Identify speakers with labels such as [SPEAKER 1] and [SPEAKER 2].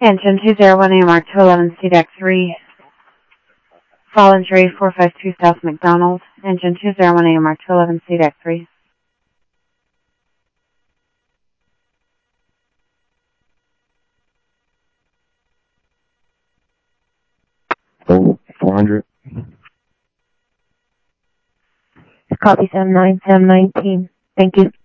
[SPEAKER 1] Engine 201 AMR 211 CDEC 3. Voluntary 452 South McDonald. Engine 201 AMR 211 CDEC 3.
[SPEAKER 2] Oh, 400.
[SPEAKER 3] Copy 79719. Thank you.